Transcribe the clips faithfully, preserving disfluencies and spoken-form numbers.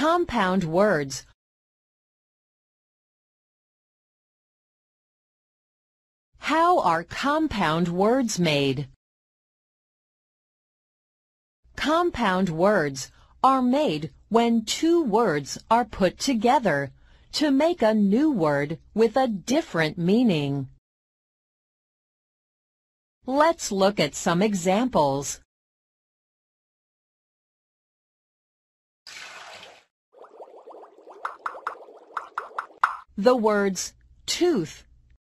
compound words How are compound words made? Compound words are made when two words are put together to make a new word with a different meaning. Let's look at some examples. The words tooth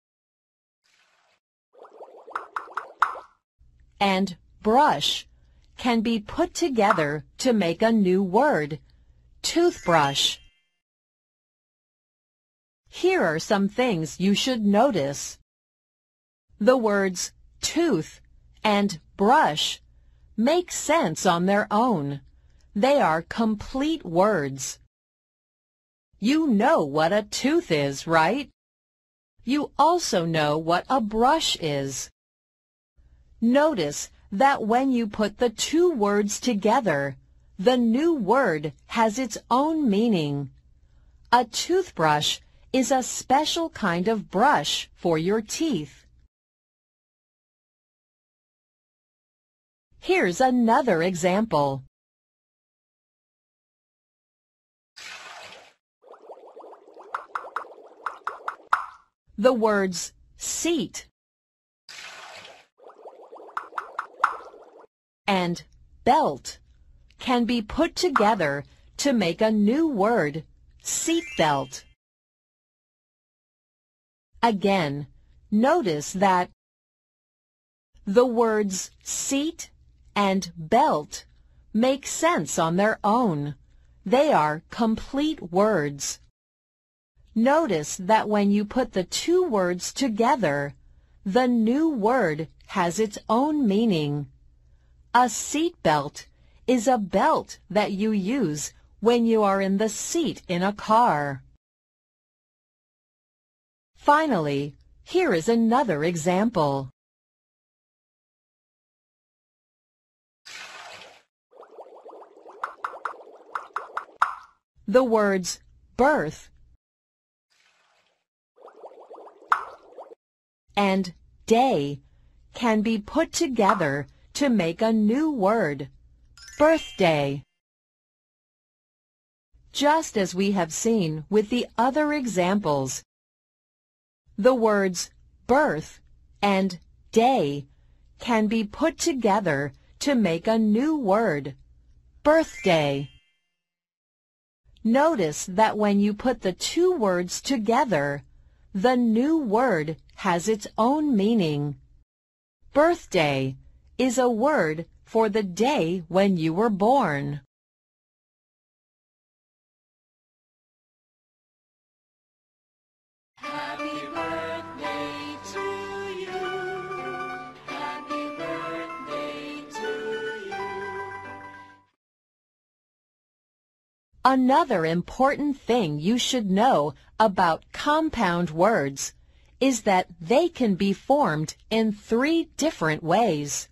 and brush can be put together to make a new word, toothbrush. Here are some things you should notice. The words tooth and brush make sense on their own. They are complete words. You know what a tooth is, right? You also know what a brush is. Notice that when you put the two words together, the new word has its own meaning. A toothbrush is a special kind of brush for your teeth. Here's another example. The words seat and belt can be put together to make a new word, seatbelt. Again, notice that the words seat and belt make sense on their own. They are complete words. Notice that when you put the two words together, the new word has its own meaning. A seat belt is a belt that you use when you are in the seat in a car. Finally, here is another example. The words birth and day can be put together to make a new word, birthday. Just as we have seen with the other examples, the words birth and day can be put together to make a new word, birthday. Notice that when you put the two words together, the new word has its own meaning. Birthday is a word for the day when you were born. Happy birthday to you. Happy birthday to you. Another important thing you should know about compound words is that they can be formed in three different ways.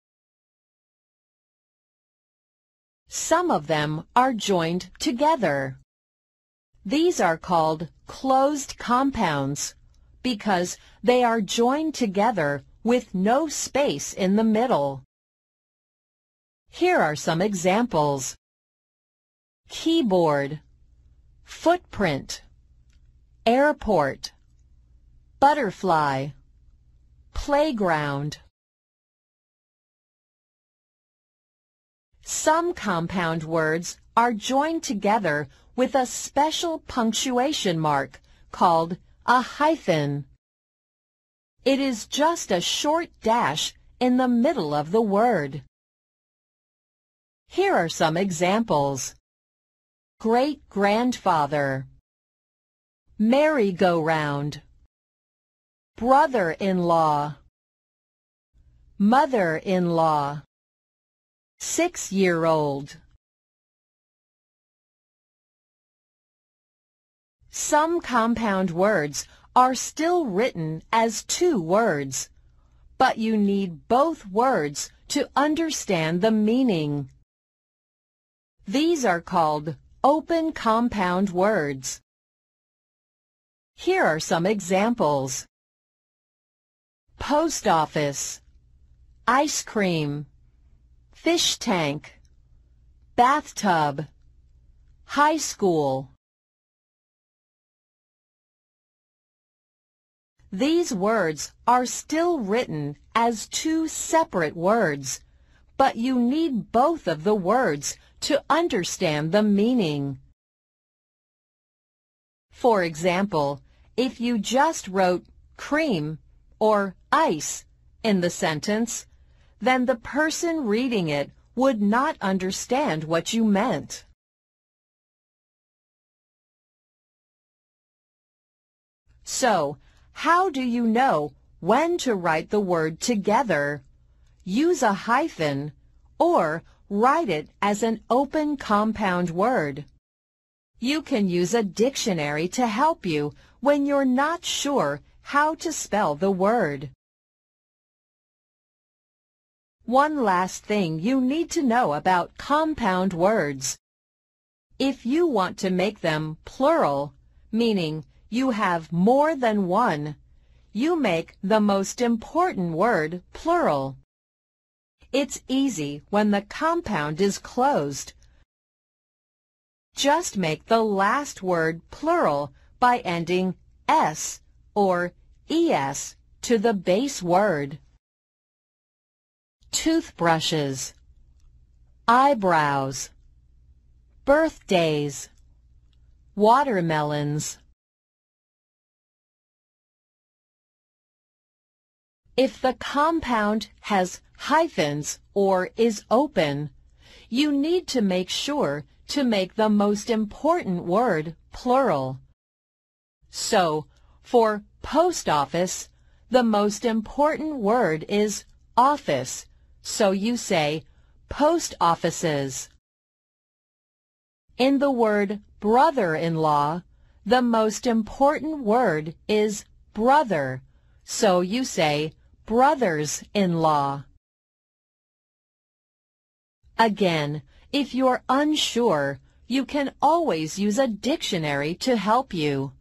Some of them are joined together. These are called closed compounds because they are joined together with no space in the middle. Here are some examples. Keyboard, footprint, airport, butterfly, playground. Some compound words are joined together with a special punctuation mark called a hyphen. It is just a short dash in the middle of the word. Here are some examples. Great-grandfather, merry-go-round, brother-in-law, mother-in-law, six-year-old. Some compound words are still written as two words, but you need both words to understand the meaning. These are called open compound words. Here are some examples. Post office, ice cream, fish tank, bathtub, high school. These words are still written as two separate words, but you need both of the words to understand the meaning. For example, if you just wrote cream or ice in the sentence, then the person reading it would not understand what you meant. So, how do you know when to write the word together? Use a hyphen or write it as an open compound word. You can use a dictionary to help you when you're not sure how to spell the word. One last thing you need to know about compound words. If you want to make them plural, meaning you have more than one, you make the most important word plural. It's easy when the compound is closed. Just make the last word plural by ending s or es to the base word. Toothbrushes, eyebrows, birthdays, watermelons. If the compound has hyphens or is open, you need to make sure to make the most important word plural. So, for post office, the most important word is office, so you say post offices. In the word brother-in-law, the most important word is brother, so you say brothers-in-law. Again, if you're unsure, you can always use a dictionary to help you.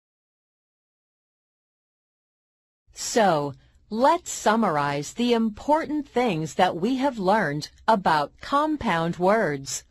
So, let's summarize the important things that we have learned about compound words.